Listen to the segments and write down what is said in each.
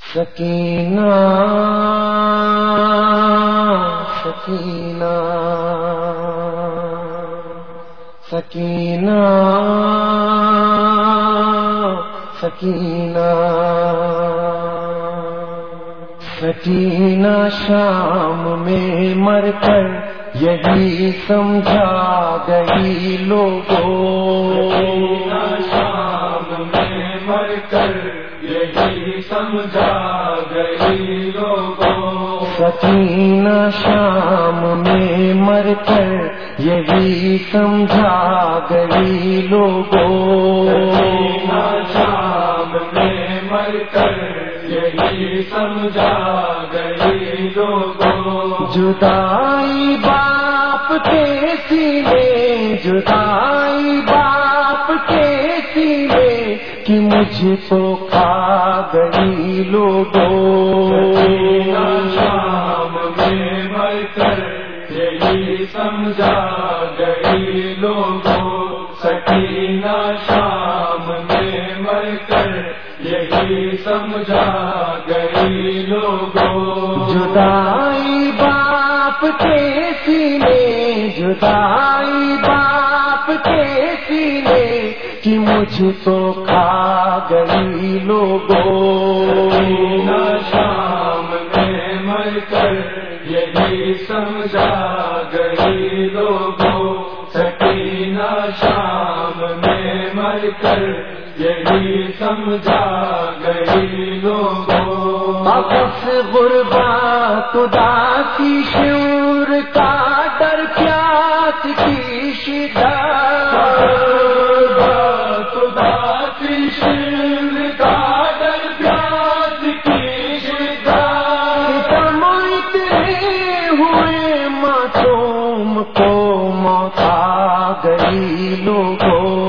سکینہ سکینہ سکینہ سکینہ سکینہ شام میں مر کر یہی سمجھا گئی لوگوں، شام میں مر کر یہی سمجھا گئی لوگوں، سکینہ شام میں مر کر یہی سمجھا گئی لوگوں، شام میں مر کر یہی سمجھا گئی لوگوں، جدائی باپ کے سینے، جدائی باپ کے سینے کہ مجھ کو کھا گئی لوگوں، شام میں مر کر یہی سمجھا گئی لوگوں، سکینہ شام میں مر کر یہی سمجھا گئی لوگوں، جدائی باپ کے سینے، جدائی باپ کے سینے کہ مجھ کو کھا گئی لوگوں، شام میں مر کر یہی سمجھا گئی لوگوں، سکینہ شام میں مر کر یہی سمجھا گئی لوگوں، واپس غربت اداسی شعور کا ڈر پیاس کی شدت، اداسی شعور کا ڈر پیاس کی شدت، ستم اتنے ہوئے معصوم کو موت آ گئی لوگوں،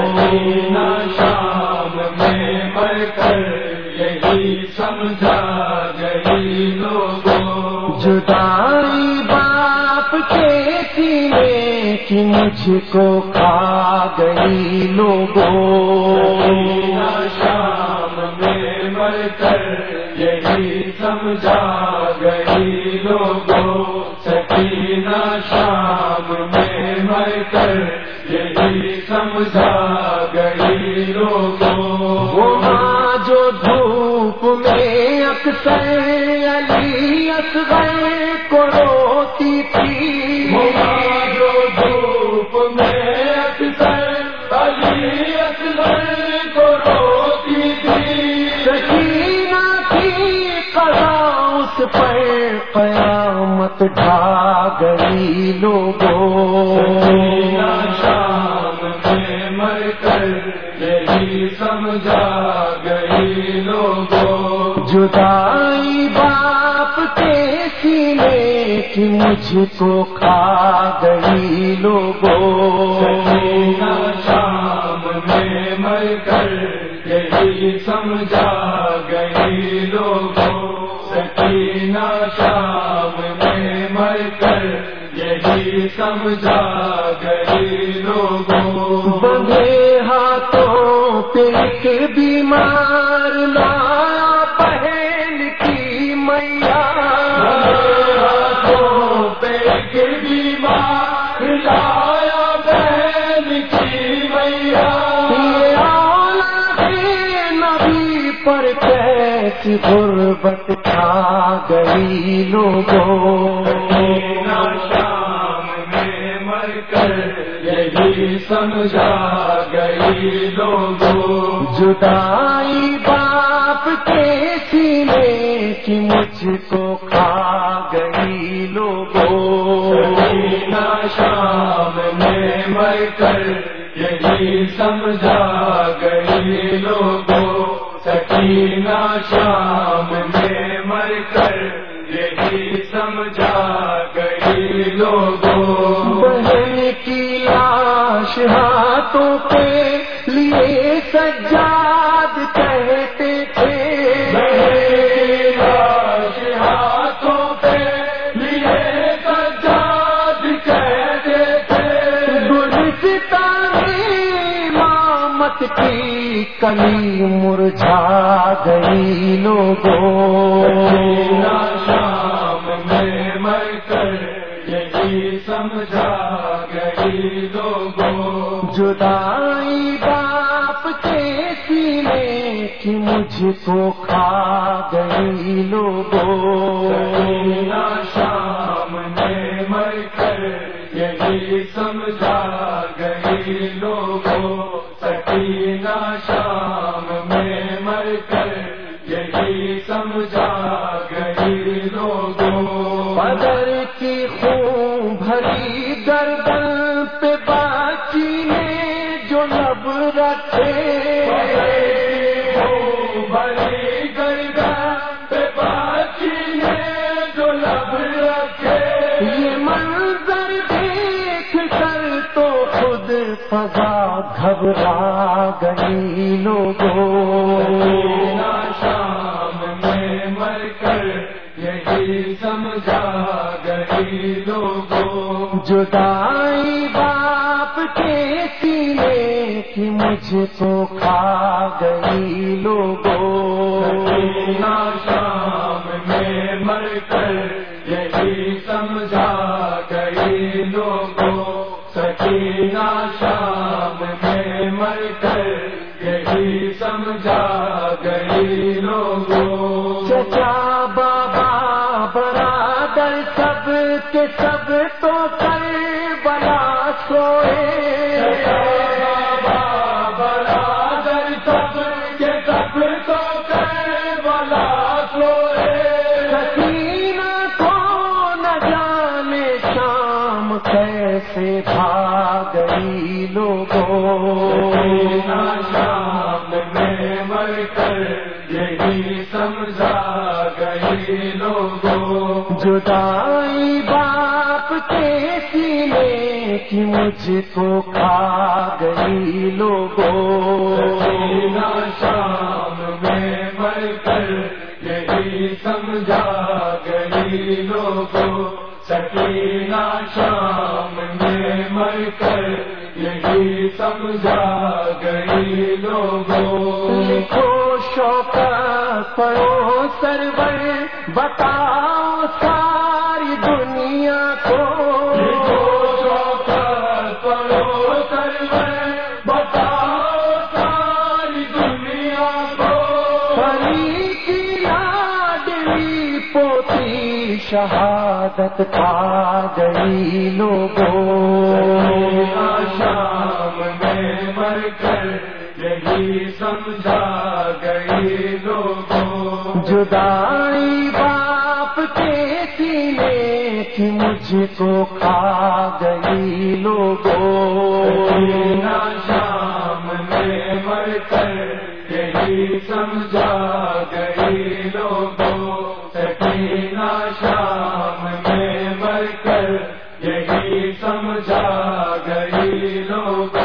شام میں مر کر یہی سمجھا گئی لوگوں، جدائی باپ کے سینے کہ مجھ کو کھا گئی لوگوں، شام میں مر کر یہی سمجھا گئی لوگوں، سکینہ شام میں مر کر یہی سمجھا گئی لوگوں، وہ ماں جو دھوپ میں اکثر علی اصغر کو روتی تھی، جو دھوپ میں اکثر علی اصغر کو روتی تھی، سکینہ کی قضا اس پر قیامت ڈھا گئی لوگوں، شام میں مر کر یہی سمجھا گئی لوگوں، جدائی باپ کے سینے کہ مجھ کو کھا گئی لوگوں، شام میں مر کر یہی سمجھا گئی لوگوں، سکینہ شام میں مر کر یہی سمجھا گئی لوگوں، بندھے ہاتھوں پہ ایک بیمار لایا بہن کی میاں، ہاتھوں پہ ایک بیمار لایا بہن کی میاں، یہ اولاد نبی پر کیسی غربت چھا گئی لوگوں، شام میں مر کر یہی سمجھا گئی لوگوں، جدائی باپ کے سینے کہ مجھ کو کھا گئی لوگوں، شام میں مر کر یہی سمجھا گئی لوگوں، سکینہ شام میں مر کر یہی سمجھا گئی لوگوں، بہن کی لاش ہاتھوں پہ لیے سجاد کہتے تھے، لاش ہاتھوں پہ لیے سجاد کہتے تھے، گلستان امامت کی کلی مرجھا گئی لوگوں، شام میں مر کر یہی سمجھا گئی لوگوں، جدائی باپ کے سینے کی مجھ کو کھا گئی لوگوں، شام میں مر کر یہی سمجھا گئی لوگوں، سکینہ شام میں مر کر یہی سمجھا گئی لوگوں، بدر کی خون بھری گردن پہ باقی نے جو لب رکھے، بڑی گردن پہ باقی نے جو لب رکھے، یہ منظر دیکھ کر تو خود فضا گھبرا گئی لوگوں، شام میں مر کر یہی سمجھا گئی لوگوں، جدائی باپ کے سینے کی مجھ کو کھا گئی لوگوں، شام میں مر کر یہی سمجھا گئی لوگوں، سکینہ شام میں مر کر یہی سمجھا گئی لوگوں، چچا بابا برادر سب کے سب تو کربلا سوئے، برادر سب کے سب تو کربلا سوئے، سکینہ کو نہ جانے شام کیسے بھاگ گئی لوگوں، شام میں مر کر یہی سمجھا گئی لوگوں، جدائی باپ کے سینے کی مجھ کو کھا گئی لوگوں، شام میں مر کر یہی سمجھا گئی لوگوں، سکینہ شام میں مر کر یہی سمجھا گئی لوگوں، لکھو شوکت پڑھو سرور بتاؤ ساری دنیا کو، پڑھو سرور بتاؤ ساری دنیا کو، پری کی لاڈلی پوتی شہادت پا گئی لوگوں، شام میں مر کر یہی سمجھا گئی لوگوں، جدائی باپ کے سینے کی مجھ کو کھا گئی لوگوں، شام میں مر کر یہی سمجھا گئی لوگوں، سکینہ شام میں مر کر یہی سمجھا گئی لوگوں۔